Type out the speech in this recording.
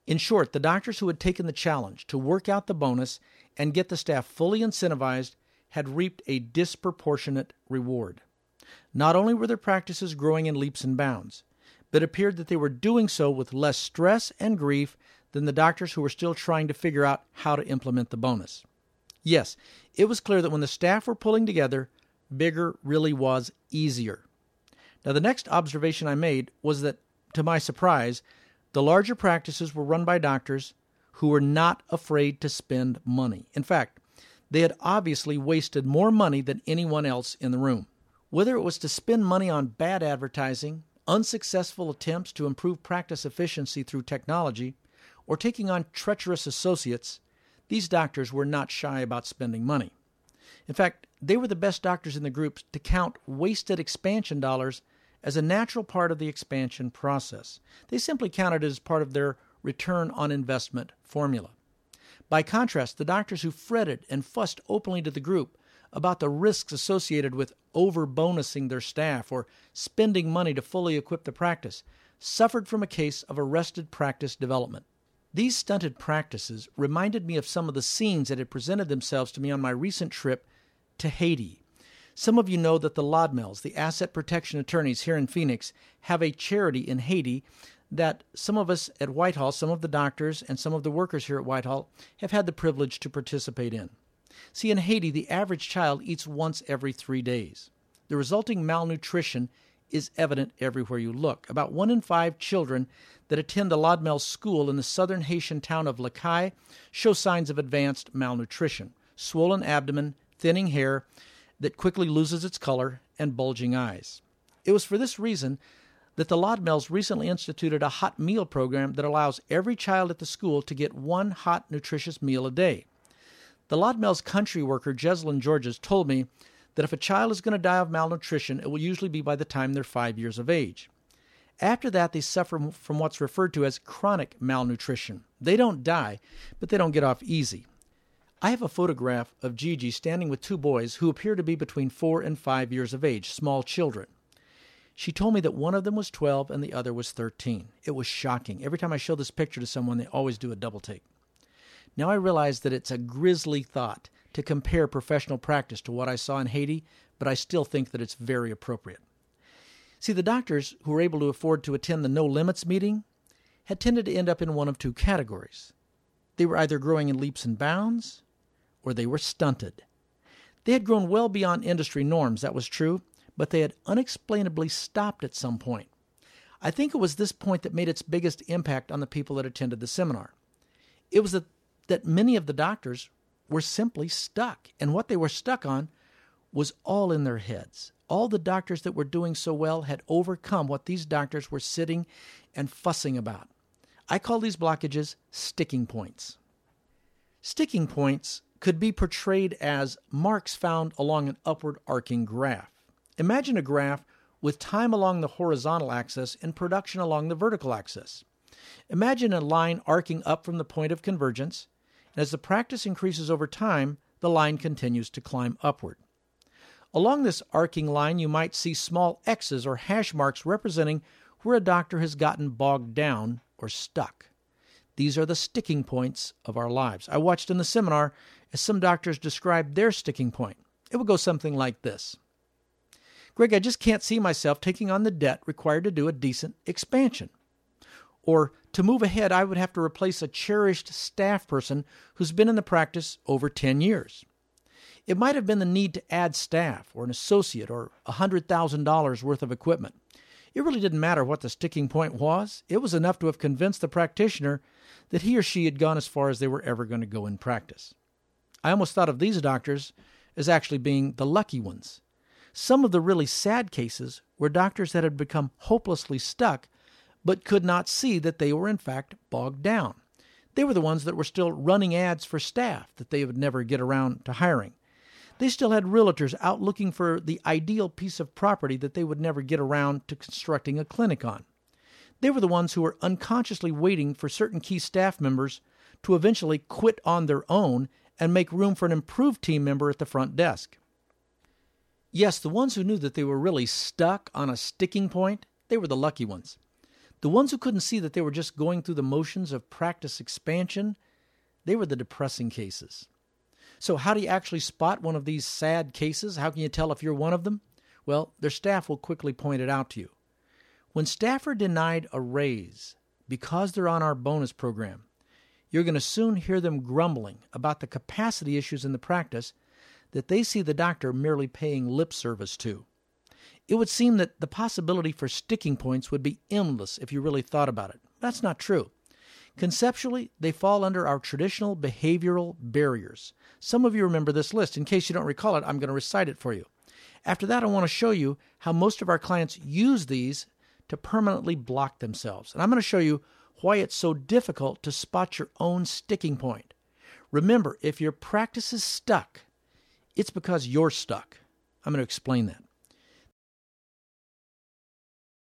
In short, the doctors who had taken the challenge to work out the bonus and get the staff fully incentivized had reaped a disproportionate reward. Not only were their practices growing in leaps and bounds, but it appeared that they were doing so with less stress and grief than the doctors who were still trying to figure out how to implement the bonus. Yes, it was clear that when the staff were pulling together, bigger really was easier. Now, the next observation I made was that, to my surprise, the larger practices were run by doctors who were not afraid to spend money. In fact, they had obviously wasted more money than anyone else in the room. Whether it was to spend money on bad advertising, unsuccessful attempts to improve practice efficiency through technology, or taking on treacherous associates, these doctors were not shy about spending money. In fact, they were the best doctors in the group to count wasted expansion dollars as a natural part of the expansion process. They simply counted it as part of their return on investment formula. By contrast, the doctors who fretted and fussed openly to the group about the risks associated with over-bonusing their staff or spending money to fully equip the practice suffered from a case of arrested practice development. These stunted practices reminded me of some of the scenes that had presented themselves to me on my recent trip to Haiti. Some of you know that the Lodmells, the asset protection attorneys here in Phoenix, have a charity in Haiti that some of us at Whitehall, some of the doctors and some of the workers here at Whitehall, have had the privilege to participate in. See, in Haiti, the average child eats once every 3 days. The resulting malnutrition is evident everywhere you look. About 1 in 5 children that attend the Lodmell School in the southern Haitian town of Lacaille show signs of advanced malnutrition, swollen abdomen, thinning hair that quickly loses its color, and bulging eyes. It was for this reason that the Lodmells recently instituted a hot meal program that allows every child at the school to get one hot, nutritious meal a day. The Lodmells country worker, Jeslyn Georges, told me that if a child is going to die of malnutrition, it will usually be by the time they're 5 years of age. After that, they suffer from what's referred to as chronic malnutrition. They don't die, but they don't get off easy. I have a photograph of Gigi standing with 2 boys who appear to be between 4 and 5 years of age, small children. She told me that one of them was 12 and the other was 13. It was shocking. Every time I show this picture to someone, they always do a double take. Now I realize that it's a grisly thought to compare professional practice to what I saw in Haiti, but I still think that it's very appropriate. See, the doctors who were able to afford to attend the No Limits meeting had tended to end up in one of 2 categories. They were either growing in leaps and bounds, or they were stunted. They had grown well beyond industry norms, that was true, but they had unexplainably stopped at some point. I think it was this point that made its biggest impact on the people that attended the seminar. It was that many of the doctors were simply stuck, and what they were stuck on was all in their heads. All the doctors that were doing so well had overcome what these doctors were sitting and fussing about. I call these blockages sticking points. Sticking points could be portrayed as marks found along an upward arcing graph. Imagine a graph with time along the horizontal axis and production along the vertical axis. Imagine a line arcing up from the point of convergence, and as the practice increases over time, the line continues to climb upward. Along this arcing line, you might see small X's or hash marks representing where a doctor has gotten bogged down or stuck. These are the sticking points of our lives. I watched in the seminar as some doctors described their sticking point. It would go something like this. Greg, I just can't see myself taking on the debt required to do a decent expansion. Or, to move ahead, I would have to replace a cherished staff person who's been in the practice over 10 years. It might have been the need to add staff or an associate or $100,000 worth of equipment. It really didn't matter what the sticking point was. It was enough to have convinced the practitioner that he or she had gone as far as they were ever going to go in practice. I almost thought of these doctors as actually being the lucky ones. Some of the really sad cases were doctors that had become hopelessly stuck but could not see that they were in fact bogged down. They were the ones that were still running ads for staff that they would never get around to hiring. They still had realtors out looking for the ideal piece of property that they would never get around to constructing a clinic on. They were the ones who were unconsciously waiting for certain key staff members to eventually quit on their own and make room for an improved team member at the front desk. Yes, the ones who knew that they were really stuck on a sticking point, they were the lucky ones. The ones who couldn't see that they were just going through the motions of practice expansion, they were the depressing cases. So how do you actually spot one of these sad cases? How can you tell if you're one of them? Well, their staff will quickly point it out to you. When staff are denied a raise because they're on our bonus program, you're going to soon hear them grumbling about the capacity issues in the practice that they see the doctor merely paying lip service to. It would seem that the possibility for sticking points would be endless if you really thought about it. That's not true. Conceptually, they fall under our traditional behavioral barriers. Some of you remember this list. In case you don't recall it, I'm going to recite it for you. After that, I want to show you how most of our clients use these to permanently block themselves. And I'm going to show you why it's so difficult to spot your own sticking point. Remember, if your practice is stuck, it's because you're stuck. I'm going to explain that.